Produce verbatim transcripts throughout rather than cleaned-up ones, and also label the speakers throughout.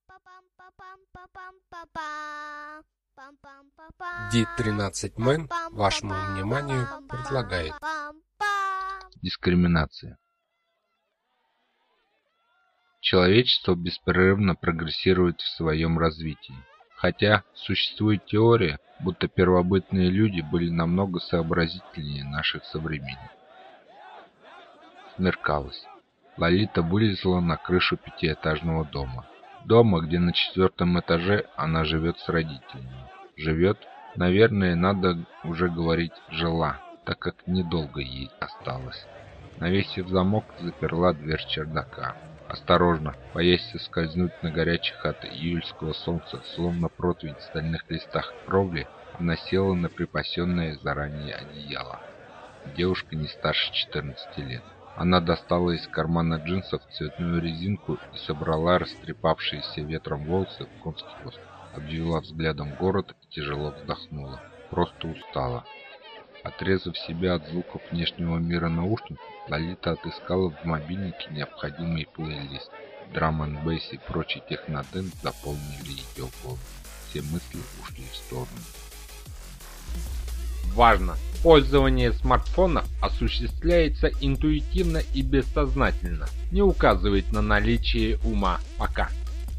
Speaker 1: ди тринадцать мен вашему вниманию предлагает
Speaker 2: дискриминация. Человечество беспрерывно прогрессирует в своем развитии. Хотя существует теория, будто первобытные люди были намного сообразительнее наших современников. Смеркалось. Лолита вылезла на крышу пятиэтажного дома. Дома, где на четвертом этаже она живет с родителями. Живет, наверное, надо уже говорить «жила», так как недолго ей осталось. Навесив замок, заперла дверь чердака. Осторожно, боясь соскользнуть на горячих от июльского солнца, словно противень в стальных листах кровли, она села на припасенное заранее одеяло. Девушка не старше четырнадцати лет. Она достала из кармана джинсов цветную резинку и собрала растрепавшиеся ветром волосы в конский хвост. Обвела взглядом город и тяжело вздохнула. Просто устала. Отрезав себя от звуков внешнего мира наушников, Лолита отыскала в мобильнике необходимый плейлист. Драм энд бейс и прочий техноденс заполнили ее голову. Все мысли ушли в сторону.
Speaker 3: Важно! Пользование смартфона осуществляется интуитивно и бессознательно. Не указывает на наличие ума пока.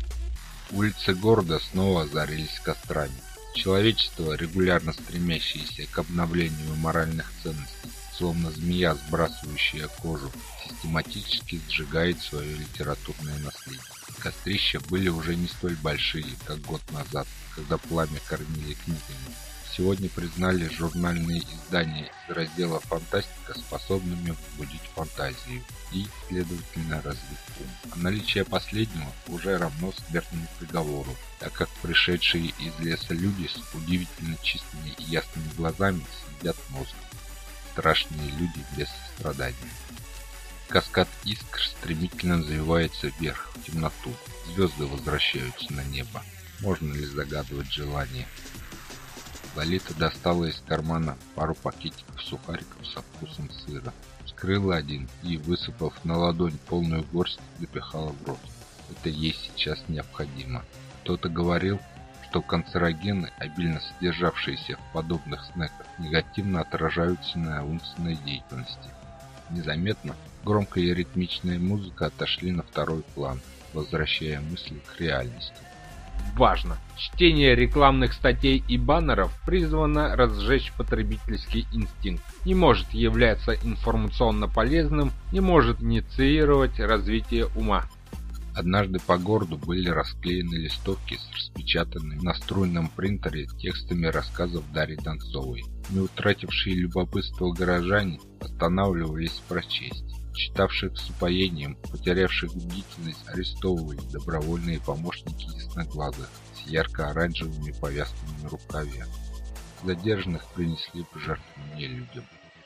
Speaker 2: Улицы города снова озарились кострами. Человечество, регулярно стремящееся к обновлению моральных ценностей, словно змея, сбрасывающая кожу, систематически сжигает свое литературное наследие. Кострища были уже не столь большие, как год назад, когда пламя кормили книгами. Сегодня признали журнальные издания из раздела «Фантастика» способными возбудить фантазию и, следовательно, развить ум. А наличие последнего уже равно смертному приговору, так как пришедшие из леса люди с удивительно чистыми и ясными глазами съедят мозг. Страшные люди без сострадания. Каскад искр стремительно завивается вверх, в темноту. Звезды возвращаются на небо. Можно ли загадывать желание? Лолита достала из кармана пару пакетиков сухариков со вкусом сыра. Вскрыла один и, высыпав на ладонь полную горсть, запихала в рот. Это ей сейчас необходимо. Кто-то говорил, что канцерогены, обильно содержавшиеся в подобных снеках, негативно отражаются на умственной деятельности. Незаметно громкая и ритмичная музыка отошли на второй план, возвращая мысли к реальности.
Speaker 3: Важно! Чтение рекламных статей и баннеров призвано разжечь потребительский инстинкт. Не может являться информационно полезным, не может инициировать развитие ума.
Speaker 2: Однажды по городу были расклеены листовки с распечатанными на струйном принтере текстами рассказов Дарьи Донцовой. Не утратившие любопытство горожане останавливались прочесть. Читавших с упоением, потерявших бдительность, арестовывали добровольные помощники ясноглазых с ярко-оранжевыми повязками на рукаве. Задержанных принесли в пожертвование людям.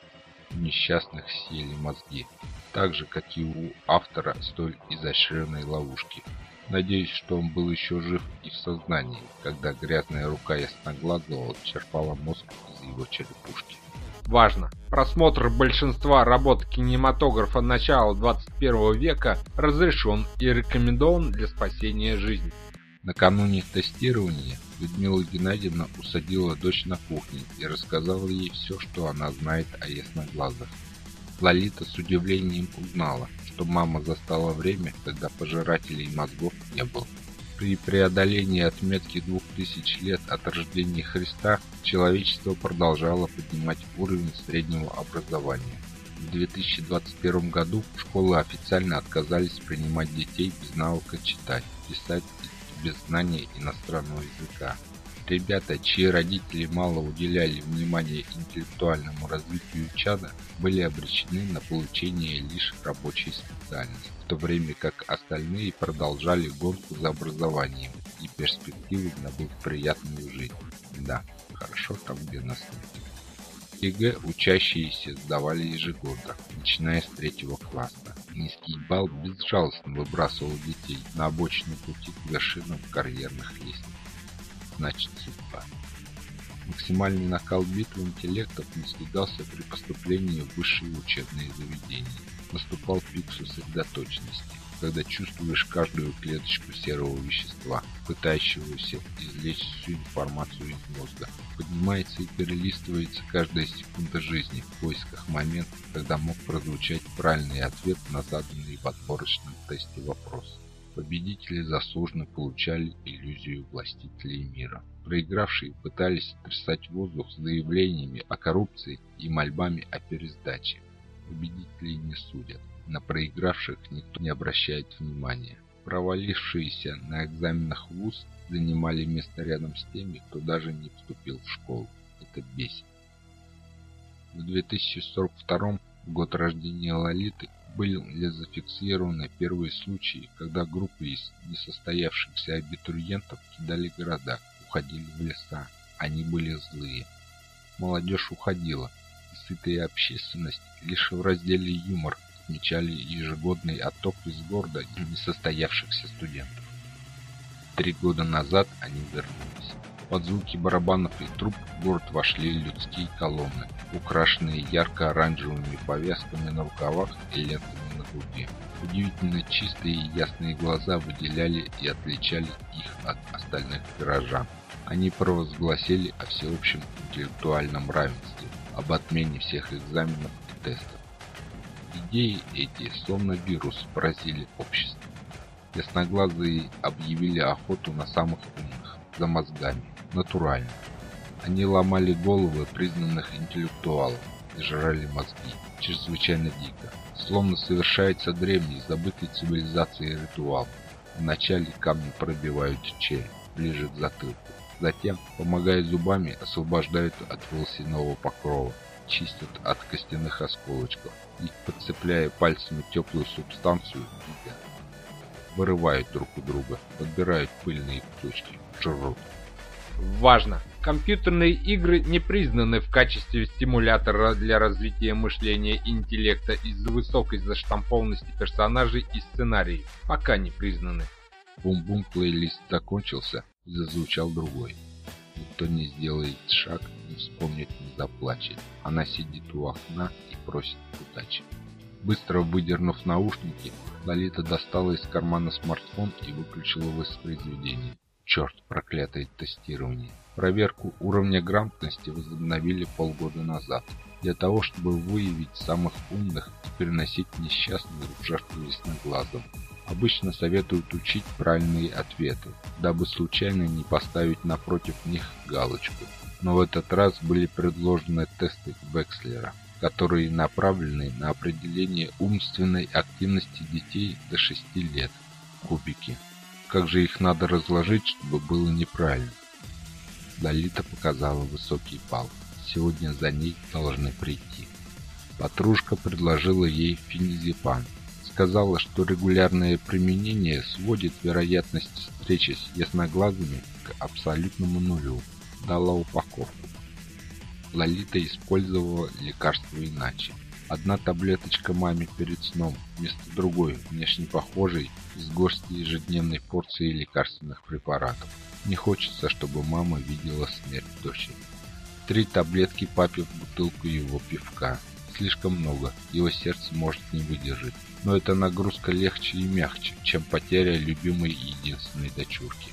Speaker 2: У несчастных съели мозги, так же, как и у автора столь изощренной ловушки. Надеюсь, что он был еще жив и в сознании, когда грязная рука ясноглазого черпала мозг из его черепушки.
Speaker 3: Важно! Просмотр большинства работ кинематографа начала двадцать первого века разрешен и рекомендован для спасения жизни.
Speaker 2: Накануне тестирования Людмила Геннадьевна усадила дочь на кухне и рассказала ей все, что она знает о ясноглазых. Лолита с удивлением узнала, что мама застала время, когда пожирателей мозгов не было. При преодолении отметки двух тысяч лет от рождения Христа человечество продолжало поднимать уровень среднего образования. В две тысячи двадцать первом году школы официально отказались принимать детей без навыка читать, писать и без знания иностранного языка. Ребята, чьи родители мало уделяли внимания интеллектуальному развитию чада, были обречены на получение лишь рабочей специальности, в то время как остальные продолжали гонку за образованием и перспективой на благоприятную жизнь. Да, хорошо там, где нас нет. ЕГЭ учащиеся сдавали ежегодно, начиная с третьего класса. Низкий балл безжалостно выбрасывал детей на обочину пути к вершинам карьерных лестниц. Значит, судьба. Максимальный накал битвы интеллектов достигался при поступлении в высшие учебные заведения. Наступал пик сосредоточенности, когда чувствуешь каждую клеточку серого вещества, пытающегося извлечь всю информацию из мозга. Поднимается и перелистывается каждая секунда жизни в поисках момента, когда мог прозвучать правильный ответ на заданный в отборочном тесте вопрос. Победители заслуженно получали иллюзию властителей мира. Проигравшие пытались трясать воздух с заявлениями о коррупции и мольбами о пересдаче. Победителей не судят. На проигравших никто не обращает внимания. Провалившиеся на экзаменах в вуз занимали место рядом с теми, кто даже не вступил в школу. Это бесит. В две тысячи сорок втором, в год рождения Лолиты, были зафиксированы первые случаи, когда группы из несостоявшихся абитуриентов кидали города, уходили в леса. Они были злые. Молодежь уходила, и сытая общественность лишь в разделе «Юмор» отмечали ежегодный отток из города несостоявшихся студентов. Три года назад они вернулись. Под звуки барабанов и труб в город вошли людские колонны, украшенные ярко-оранжевыми повязками на рукавах и лентами на груди. Удивительно чистые и ясные глаза выделяли и отличали их от остальных горожан. Они провозгласили о всеобщем интеллектуальном равенстве, об отмене всех экзаменов и тестов. Идеи эти, словно вирус, поразили общество. Ясноглазые объявили охоту на самых умных, за мозгами, натурально. Они ломали головы признанных интеллектуалов и жрали мозги, чрезвычайно дико, словно совершается древний, забытый цивилизацией ритуал. Вначале камни пробивают череп, ближе к затылку. Затем, помогая зубами, освобождают от волосяного покрова, чистят от костяных осколочков и, подцепляя пальцами теплую субстанцию, едят. Вырывают друг у друга, подбирают пыльные кусочки, жрут.
Speaker 3: Важно! Компьютерные игры не признаны в качестве стимулятора для развития мышления и интеллекта из-за высокой заштампованности персонажей и сценариев. Пока не признаны.
Speaker 2: Бум-бум, плейлист закончился, и зазвучал другой. Никто не сделает шаг, не вспомнит, не заплачет. Она сидит у окна и просит удачи. Быстро выдернув наушники, Лолита достала из кармана смартфон и выключила воспроизведение. Черт, проклятое тестирование. Проверку уровня грамотности возобновили полгода назад, для того, чтобы выявить самых умных и переносить несчастных в жертву ясноглазым. Обычно советуют учить правильные ответы, дабы случайно не поставить напротив них галочку. Но в этот раз были предложены тесты Векслера, которые направлены на определение умственной активности детей до шести лет. Кубики. Как же их надо разложить, чтобы было неправильно? Лолита показала высокий балл. Сегодня за ней должны прийти. Подружка предложила ей феназепам. Сказала, что регулярное применение сводит вероятность встречи с ясноглазыми к абсолютному нулю. Дала упаковку. Лолита использовала лекарство иначе. Одна таблеточка маме перед сном, вместо другой, внешне похожей, с горстью ежедневной порции лекарственных препаратов. Не хочется, чтобы мама видела смерть дочери. Три таблетки папе в бутылку его пивка. Слишком много, его сердце может не выдержать. Но эта нагрузка легче и мягче, чем потеря любимой и единственной дочурки.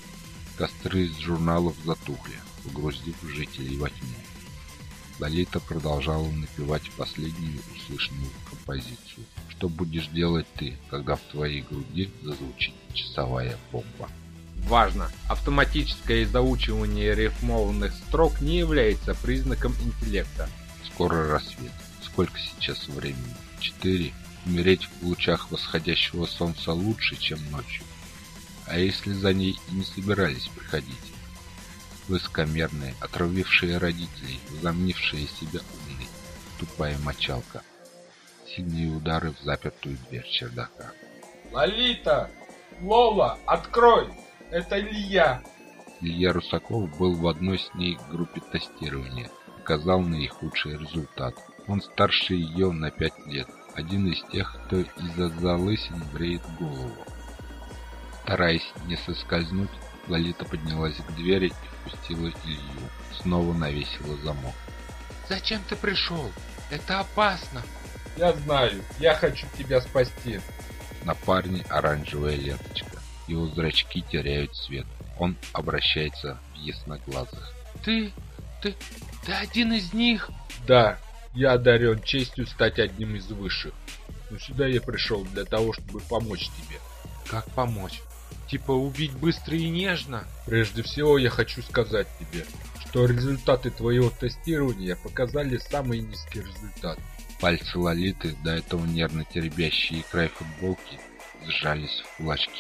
Speaker 2: Костры из журналов затухли, погрузив жителей во тьму. Лолита продолжала напевать последнюю услышанную композицию. Что будешь делать ты, когда в твоей груди зазвучит часовая бомба?
Speaker 3: Важно! Автоматическое заучивание рифмованных строк не является признаком интеллекта.
Speaker 2: Скоро рассвет. Сколько сейчас времени? Четыре. Умереть в лучах восходящего солнца лучше, чем ночью. А если за ней и не собирались приходить? Высокомерные, отравившие родителей, возомнившие себя умной, тупая мочалка. Сильные удары в запертую дверь чердака.
Speaker 4: Лолита! Лола, открой! Это Илья!
Speaker 2: Илья Русаков был в одной с ней группе тестирования. Показал наихудший результат. Он старше ее на пять лет. Один из тех, кто из-за залысин бреет голову. Стараясь не соскользнуть, Лолита поднялась к двери и впустила Илью. Снова навесила замок.
Speaker 5: «Зачем ты пришел? Это опасно!»
Speaker 4: Я знаю, я хочу тебя спасти.
Speaker 2: На парне оранжевая ленточка. Его зрачки теряют цвет. Он обращается в ясноглазых.
Speaker 3: Ты... ты... ты один из них?
Speaker 4: Да, я одарен честью стать одним из высших. Но сюда я пришел для того, чтобы помочь тебе.
Speaker 3: Как помочь? Типа убить быстро и нежно?
Speaker 4: Прежде всего я хочу сказать тебе, что результаты твоего тестирования показали самый низкий результат.
Speaker 2: Пальцы Лолиты, до этого нервно теребящие край футболки, сжались в кулачки.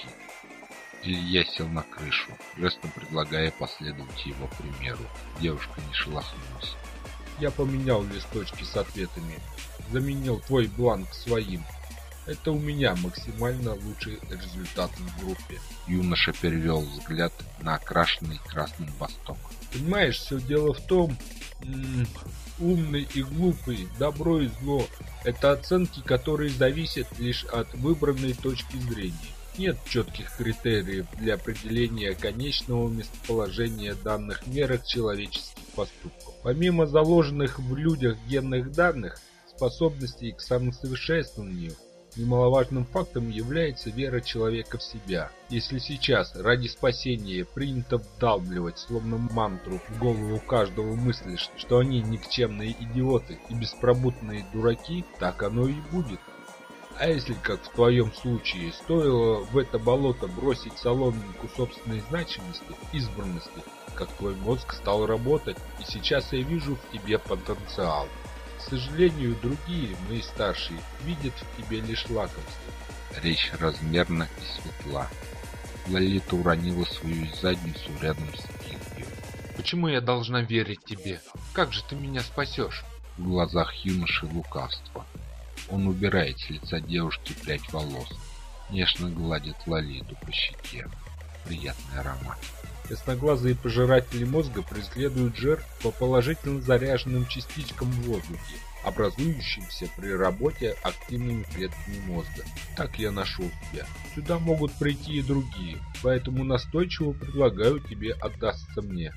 Speaker 2: Илья сел на крышу, жестом предлагая последовать его примеру. Девушка не шелохнулась.
Speaker 4: Я поменял листочки с ответами, заменил твой бланк своим. Это у меня максимально лучший результат в группе.
Speaker 2: Юноша перевел взгляд на окрашенный красным восток.
Speaker 4: Понимаешь, все дело в том, м-м, умный и глупый, добро и зло – это оценки, которые зависят лишь от выбранной точки зрения. Нет четких критериев для определения конечного местоположения данных мерах человеческих поступков. Помимо заложенных в людях генных данных, способностей к самосовершенствованию, немаловажным фактом является вера человека в себя. Если сейчас ради спасения принято вдалбливать словно мантру в голову каждого мысли, что они никчемные идиоты и беспробудные дураки, так оно и будет. А если, как в твоем случае, стоило в это болото бросить соломинку собственной значимости, избранности, как твой мозг стал работать, и сейчас я вижу в тебе потенциал. К сожалению, другие, мои старшие, видят в тебе лишь лакомство.
Speaker 2: Речь размерна и светла. Лолита уронила свою задницу рядом с Китью.
Speaker 3: Почему я должна верить тебе? Как же ты меня спасешь?
Speaker 2: В глазах юноши лукавство. Он убирает с лица девушки прядь волос, нежно гладит Лолиту по щеке. Приятный аромат.
Speaker 4: Ясноглазые пожиратели мозга преследуют жертв по положительно заряженным частичкам в воздухе, образующимся при работе активными клетками мозга. Так я нашел тебя. Сюда могут прийти и другие, поэтому настойчиво предлагаю тебе отдаться мне.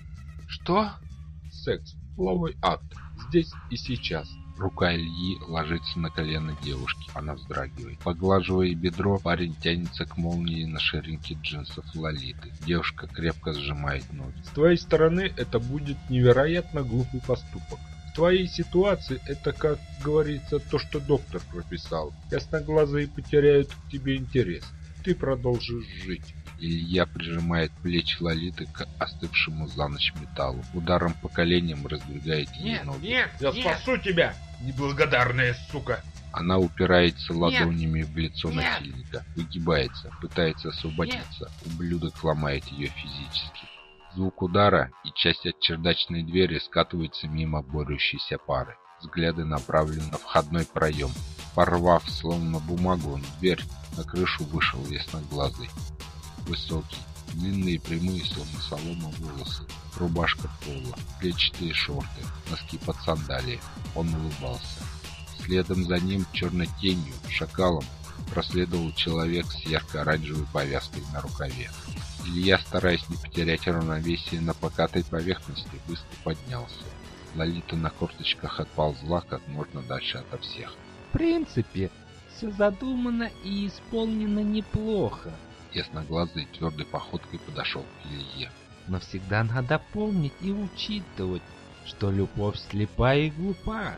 Speaker 3: Что?
Speaker 4: Секс. Половой акт. Здесь и сейчас.
Speaker 2: Рука Ильи ложится на колено девушки. Она вздрагивает. Поглаживая бедро, парень тянется к молнии на ширинке джинсов Лолиты. Девушка крепко сжимает ноги.
Speaker 4: С твоей стороны это будет невероятно глупый поступок. В твоей ситуации это, как говорится, то, что доктор прописал. Ясноглазые потеряют к тебе интерес. Ты продолжишь жить.
Speaker 2: Илья прижимает плечи Лолиты к остывшему за ночь металлу. Ударом по коленям раздвигает ей
Speaker 3: Нет,
Speaker 2: ноги.
Speaker 3: нет,
Speaker 4: Я
Speaker 3: нет.
Speaker 4: спасу тебя, неблагодарная сука!
Speaker 2: Она упирается ладонями в лицо
Speaker 3: Нет.
Speaker 2: насильника, выгибается, пытается освободиться. Ублюдок ломает ее физически. Звук удара и часть от чердачной двери скатывается мимо борющейся пары. Взгляды направлены на входной проем. Порвав словно бумагу, дверь на крышу вышел ясноглазый. Высокий, длинные прямые, словно солома, волосы, рубашка пола, клетчатые шорты, носки под сандалии. Он улыбался. Следом за ним черной тенью, шакалом, проследовал человек с ярко-оранжевой повязкой на рукаве. Илья, стараясь не потерять равновесие на покатой поверхности, быстро поднялся. Лолита на корточках отползла как можно дальше ото всех.
Speaker 5: В принципе, все задумано и исполнено неплохо.
Speaker 2: Ясноглазый твердой походкой подошел к Илье.
Speaker 5: Но всегда надо помнить и учитывать, что любовь слепа и глупа.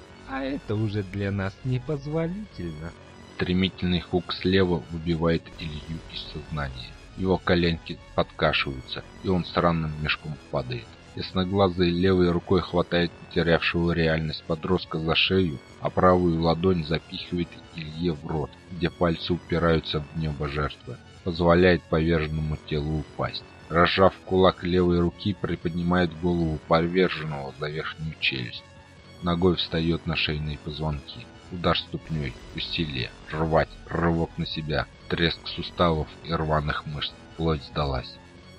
Speaker 5: А это уже для нас непозволительно.
Speaker 2: Стремительный хук слева выбивает Илью из сознания. Его коленки подкашиваются, и он странным мешком падает. Ясноглазый левой рукой хватает потерявшего реальность подростка за шею, а правую ладонь запихивает Илье в рот, где пальцы упираются в небо жертвы. Позволяет поверженному телу упасть. Разжав кулак левой руки, приподнимает голову поверженного за верхнюю челюсть. Ногой встает на шейные позвонки. Удар ступней, усилие, рвать, рывок на себя, треск суставов и рваных мышц. Плоть сдалась.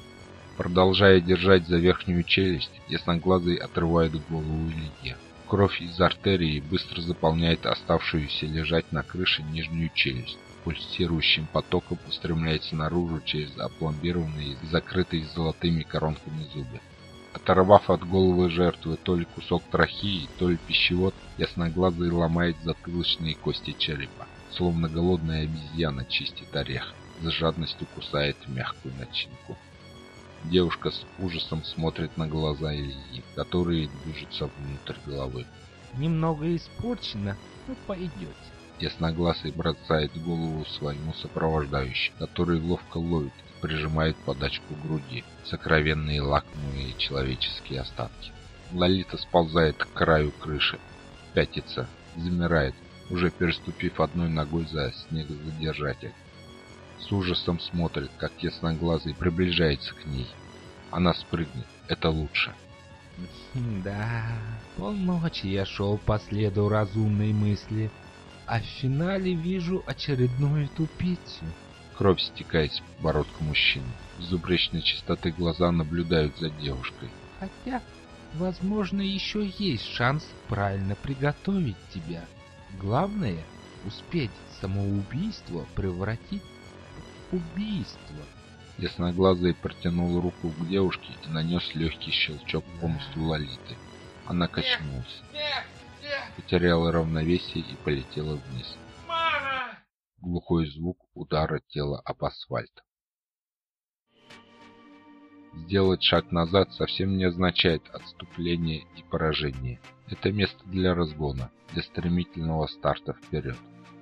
Speaker 2: Продолжая держать за верхнюю челюсть, ясноглазый отрывает голову Илье. Кровь из артерии быстро заполняет оставшуюся лежать на крыше нижнюю челюсть. Пульсирующим потоком устремляется наружу через опломбированные и закрытые золотыми коронками зубы. Оторвав от головы жертвы то ли кусок трахеи, то ли пищевод, ясноглазый ломает затылочные кости черепа. словно голодная обезьяна чистит орех, с жадностью кусает мягкую начинку. Девушка с ужасом смотрит на глаза Ильи, которые движутся внутрь головы.
Speaker 5: Немного испорчено, но пойдете.
Speaker 2: Ясноглазый бросает голову своему сопровождающему, который ловко ловит и прижимает подачку к груди, сокровенные лакомые человеческие остатки. Лолита сползает к краю крыши, пятится, замирает, уже переступив одной ногой за снегозадержатель. С ужасом смотрит, как ясноглазый приближается к ней. Она спрыгнет, это лучше.
Speaker 5: Да, полночи я шел по следу разумной мысли, а в финале вижу очередную тупицу.
Speaker 2: Кровь стекает с подбородка мужчины. Безупречной чистоты глаза наблюдают за девушкой.
Speaker 5: Хотя, возможно, еще есть шанс правильно приготовить тебя. Главное — успеть самоубийство превратить в убийство.
Speaker 2: Ясноглазый протянул руку к девушке и нанес легкий щелчок по мыслю Лолиты. Она качнулась, потеряла равновесие и полетела вниз. Мама! Глухой звук удара тела об асфальт. Сделать шаг назад совсем не означает отступление и поражение. Это место для разгона, для стремительного старта вперед.